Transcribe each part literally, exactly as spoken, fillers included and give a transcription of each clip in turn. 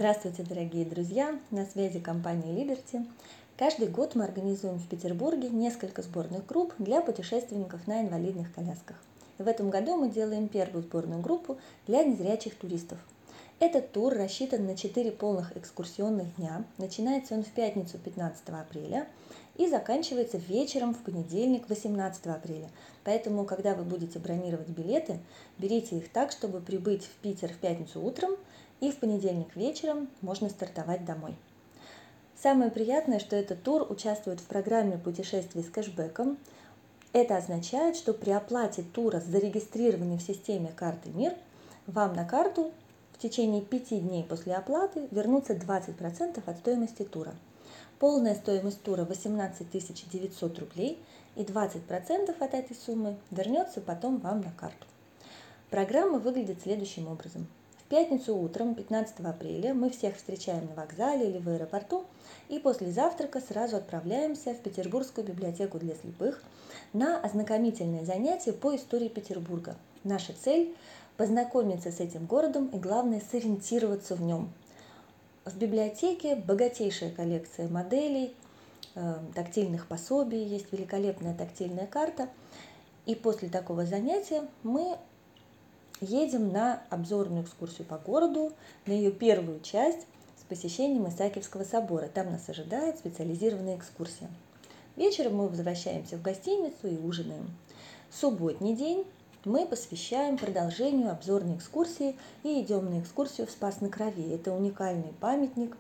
Здравствуйте, дорогие друзья! На связи компания Liberty. Каждый год мы организуем в Петербурге несколько сборных групп для путешественников на инвалидных колясках. И в этом году мы делаем первую сборную группу для незрячих туристов. Этот тур рассчитан на четыре полных экскурсионных дня. Начинается он в пятницу пятнадцатого апреля и заканчивается вечером в понедельник восемнадцатого апреля. Поэтому, когда вы будете бронировать билеты, берите их так, чтобы прибыть в Питер в пятницу утром, и в понедельник вечером можно стартовать домой. Самое приятное, что этот тур участвует в программе путешествий с кэшбэком. Это означает, что при оплате тура с зарегистрированной в системе карты МИР вам на карту в течение пяти дней после оплаты вернутся двадцать процентов от стоимости тура. Полная стоимость тура восемнадцать тысяч девятьсот рублей, и двадцать процентов от этой суммы вернется потом вам на карту. Программа выглядит следующим образом. В пятницу утром, пятнадцатого апреля, мы всех встречаем на вокзале или в аэропорту, и после завтрака сразу отправляемся в Петербургскую библиотеку для слепых на ознакомительное занятие по истории Петербурга. Наша цель – познакомиться с этим городом и, главное, сориентироваться в нем. В библиотеке богатейшая коллекция моделей, э, тактильных пособий, есть великолепная тактильная карта. И после такого занятия мы едем на обзорную экскурсию по городу, на ее первую часть с посещением Исаакиевского собора. Там нас ожидает специализированная экскурсия. Вечером мы возвращаемся в гостиницу и ужинаем. Субботний день мы посвящаем продолжению обзорной экскурсии и идем на экскурсию в Спас на Крови. Это уникальный памятник,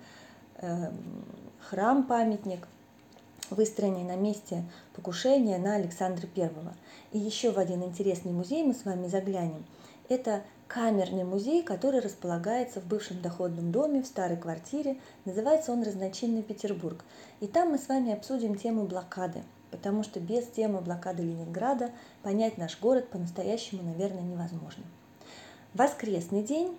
храм-памятник, выстроенный на месте покушения на Александра Первого. И еще в один интересный музей мы с вами заглянем. Это камерный музей, который располагается в бывшем доходном доме, в старой квартире. Называется он «Разночинный Петербург». И там мы с вами обсудим тему блокады, потому что без темы блокады Ленинграда понять наш город по-настоящему, наверное, невозможно. Воскресный день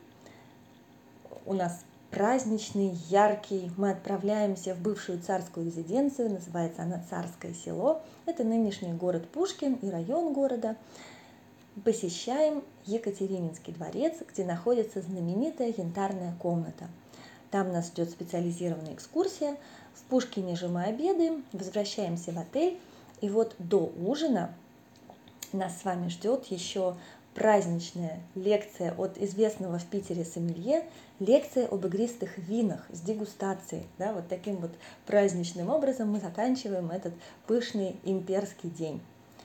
у нас праздничный, яркий. Мы отправляемся в бывшую царскую резиденцию, называется она Царское село. Это нынешний город Пушкин и район города. Посещаем Екатерининский дворец, где находится знаменитая янтарная комната. Там нас ждет специализированная экскурсия. В Пушкине же мы обедаем, возвращаемся в отель. И вот до ужина нас с вами ждет еще праздничная лекция от известного в Питере сомелье, лекция об игристых винах с дегустацией. Да, вот таким вот праздничным образом мы заканчиваем этот пышный имперский день.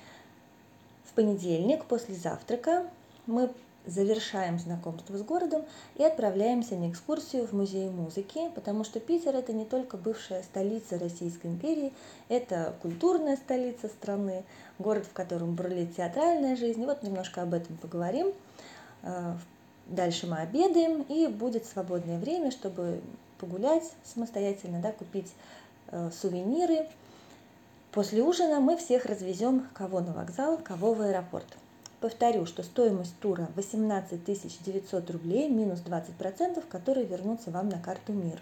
В понедельник после завтрака мы завершаем знакомство с городом и отправляемся на экскурсию в музей музыки, потому что Питер – это не только бывшая столица Российской империи, это культурная столица страны, город, в котором бурлит театральная жизнь. И вот немножко об этом поговорим. Дальше мы обедаем, и будет свободное время, чтобы погулять самостоятельно, да, купить э, сувениры. После ужина мы всех развезем кого на вокзал, кого в аэропорт. Повторю, что стоимость тура восемнадцать тысяч девятьсот рублей минус двадцать процентов, которые вернутся вам на карту МИР.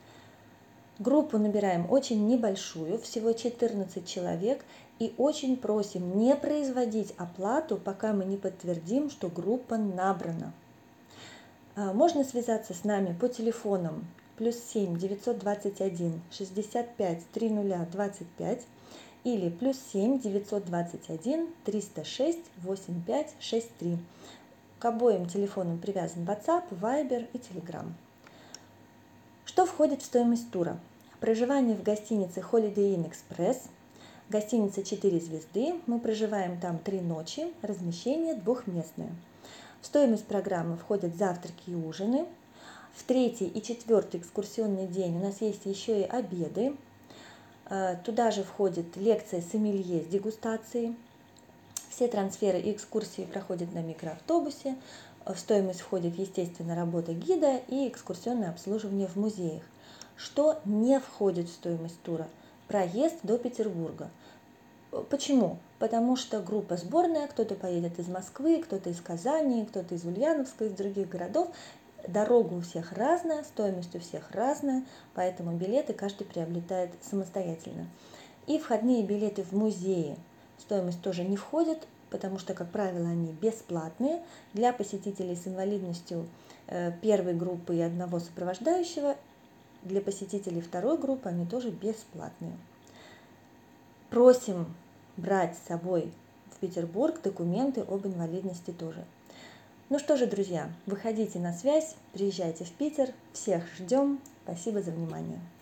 Группу набираем очень небольшую, всего четырнадцать человек, и очень просим не производить оплату, пока мы не подтвердим, что группа набрана. Можно связаться с нами по телефонам плюс семь девятьсот двадцать один шестьдесят пять тридцать двадцать пять или плюс семь девятьсот двадцать один триста шесть восемьдесят пять шестьдесят три. К обоим телефонам привязан WhatsApp, Viber и Telegram. Что входит в стоимость тура? Проживание в гостинице Holiday Inn Express, гостиница четыре звезды, мы проживаем там три ночи, размещение двухместное. В стоимость программы входят завтраки и ужины. В третий и четвертый экскурсионный день у нас есть еще и обеды. Туда же входит лекция сомелье с дегустацией. Все трансферы и экскурсии проходят на микроавтобусе. В стоимость входит, естественно, работа гида и экскурсионное обслуживание в музеях. Что не входит в стоимость тура? Проезд до Петербурга. Почему? Потому что группа сборная, кто-то поедет из Москвы, кто-то из Казани, кто-то из Ульяновска, из других городов. Дорога у всех разная, стоимость у всех разная, поэтому билеты каждый приобретает самостоятельно. И входные билеты в музеи в стоимость тоже не входят, потому что, как правило, они бесплатные. Для посетителей с инвалидностью первой группы и одного сопровождающего, для посетителей второй группы они тоже бесплатные. Просим брать с собой в Петербург документы об инвалидности тоже. Ну что же, друзья, выходите на связь, приезжайте в Питер. Всех ждем. Спасибо за внимание.